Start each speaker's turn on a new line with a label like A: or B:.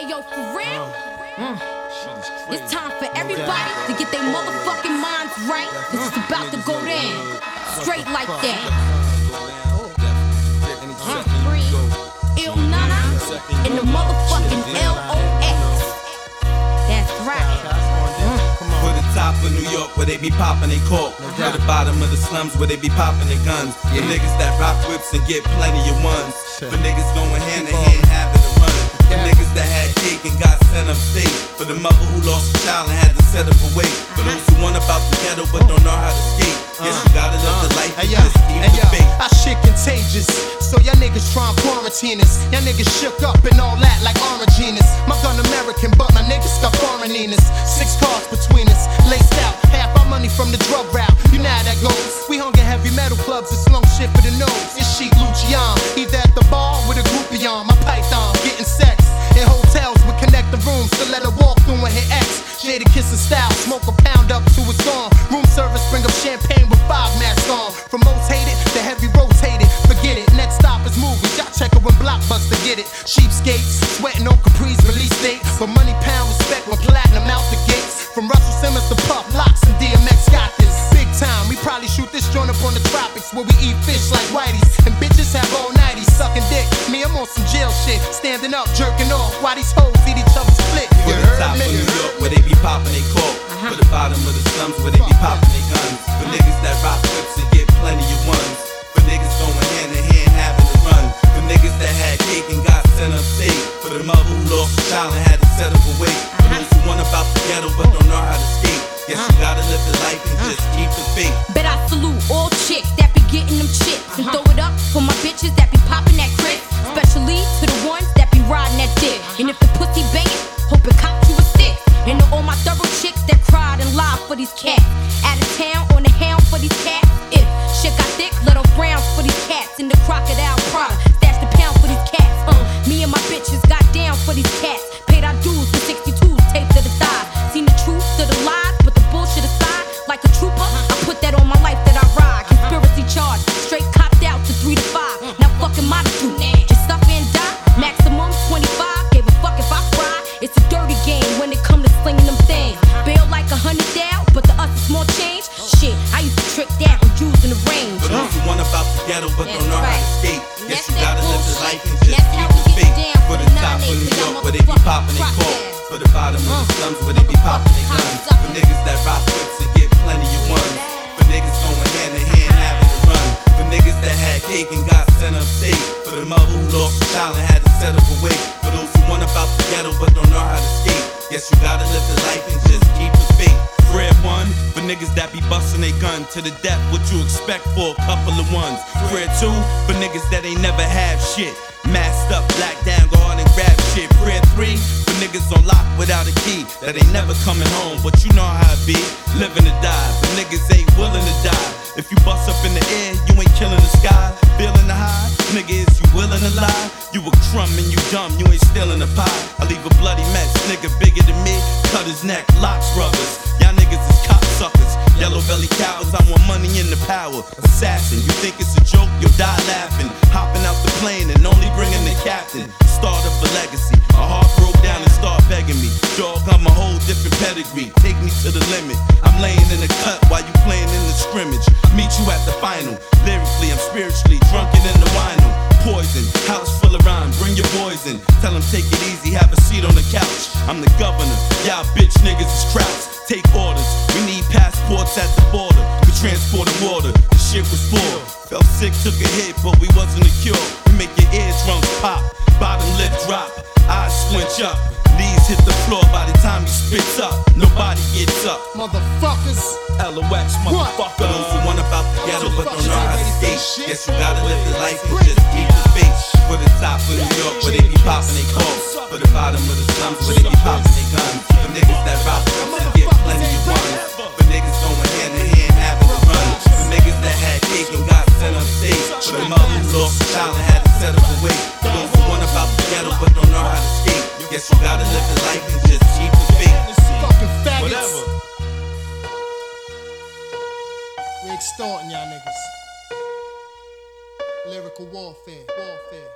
A: yo, for real? It's time for everybody to get their motherfucking minds right. This is about to go down. Straight like that. Il Nana and the motherfucking LOX. That's right.
B: For the top of New York where they be popping they cork. For the bottom of the slums where they be popping their guns. For niggas that rock whips and get plenty of ones. For niggas going hand in hand having to run. For niggas that had cake and got sent upstate. For the mother who lost a child and had to set up a wait. For those who want about the ghetto but don't know how to skate. Yes, you gotta live the life and just keep the faith.
C: Our shit contagious, so y'all niggas try and quarantine us. Y'all niggas shook up and all that like Oranginas. My gun American, but my niggas got foreigniness. 6 cars between us, laced out. Half our money from the drug route. You know how that goes. We hung in heavy metal clubs and slung shit for the nose. It's Sheik Lucian, either at the bar with a groupie on. My python getting sex in hotels with connecting rooms to let her walk through and hit X. Jada kissing style, smoke a pound up to it's gone. Room service, bring up champagne with 5 masks on. From most hated to heavy rotated, forget it. Next stop is movies, y'all check it when Blockbuster get it. Cheapskates, sweating on Capri's release date. But money pound respect when platinum out the gates. From Russell Simmons to Puff, Locks and DMX got this. Big time, we probably shoot this joint up on the tropics where we eat fish like whiteys. And bitches have all nighties sucking dick. Me, I'm on some jail shit, standing up, jerking off while these hoes eat each other's split.
B: For the top of New York where they be popping they cork. For the bottom of the slums where they be popping they guns. For niggas that rock whips and get plenty of ones. For niggas going hand in hand having to run. For niggas that had cake and got sent upstate. For the mother who lost a child and had to set up a wait. For those who want about the ghetto but don't know how to skate. Yes, you gotta live the life and just keep the faith.
A: Bet I salute all chicks that be getting them chips. And throw it up for my bitches that be popping that crisp. Especially to the ones that be riding that dick. And if the pussy bangin', hope it cop you a stick. And to all my thorough chicks that cried and lied for these cats. Out of town on the hound for these cats. If shit got thick, let off rounds for these cats. In the crocodile Prada, stash the pound for these cats. Me and my bitches got down for these cats. Paid our dues for 62s taped to the thigh. Seen the truth to the lies, but the bullshit aside. Like a trooper, I put that on my life that I ride. Conspiracy charge, straight copped out to 3 to 5. Now fucking my dude, just suffer and die. Maximum 25, gave a fuck if I cry. It's a dirty game when it come to slinging them things. Bail like 100 down, but to us it's more change. Shit, I used to trick that on Jews in the range.
B: For those who want about the ghetto but don't know how to skate. Yes, you gotta live the life and just keep the faith. For the top of New York where they be popping they cork. For the bottom of the slums where they be popping they guns. For niggas that rock whips and get plenty of ones. For niggas going hand in hand having to run. For niggas that had cake and got sent upstate. For the mother who lost a child and had to set up a wait. For those who want about the ghetto but don't know how to skate. Yes, you gotta live the life and just keep the faith. Fred 1, for niggas that be bustin' they gun to the death, what you expect for a couple of ones. Fred 2, for niggas that ain't never have shit. Masked up, black down, go out and grab shit. Fred 3, for niggas on lock without a key, that ain't never coming home, but you know how it be, living to die, but niggas ain't willing to die. If you bust up in the air, you ain't killing the sky, feeling the high, nigga, is you willing to lie? You a crumb and you dumb, you ain't stealing the pie. I leave a bloody mess, nigga bigger than me, cut his neck, locks rubbers. Y'all niggas is cocksuckers, yellow belly cowards. I want money and the power. Assassin, you think it's a joke? You'll die laughing. Hopping out the plane and only bringing the captain. Start of a legacy. My heart broke down and start begging me. Dog, I'm a whole different pedigree. Take me to the limit. I'm laying in the cut while you playing in the scrimmage. Meet you at the final. Lyrically, I'm spiritually drunken in the vinyl. Poison, house full of rhyme, bring your boys in. Tell them take it easy, have a seat on the couch. I'm the governor, y'all bitch niggas is krauts. Take orders, we need passports at the border. We transported water, the shit was poor. Felt sick, took a hit, but we wasn't a cure. We make your eardrums pop, bottom lip drop, eyes squinch up. Knees hit the floor by the time he spits up. Nobody gets up.
C: Motherfuckers.
B: LOX, motherfucker. Those who want about the ghetto but don't know how to skate. Yes, you gotta live the life and just keep the faith. For the top of New York where they be popping they corks. For the bottom of the slums where they be popping they guns. For niggas that rock whips and get plenty of ones. For niggas going hand in hand having to run. For niggas that had cake and got sent upstate. For the mother who lost a child and had to set up a wait. For those who want about the ghetto but don't know how to skate. Yes, you gotta live the life and just keep the faith.
C: Fucking faggots.
B: Whatever.
C: We extorting y'all niggas. Lyrical warfare.